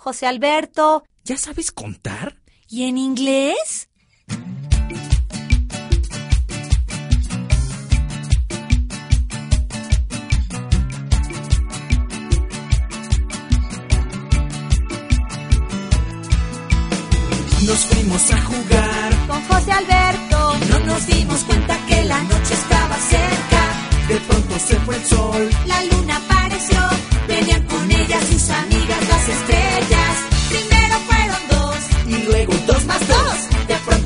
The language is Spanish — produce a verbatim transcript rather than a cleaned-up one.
José Alberto. ¿Ya sabes contar? ¿Y en inglés? Nos fuimos a jugar con José Alberto. No nos dimos cuenta que la noche estaba cerca. De pronto se fue el sol. La luna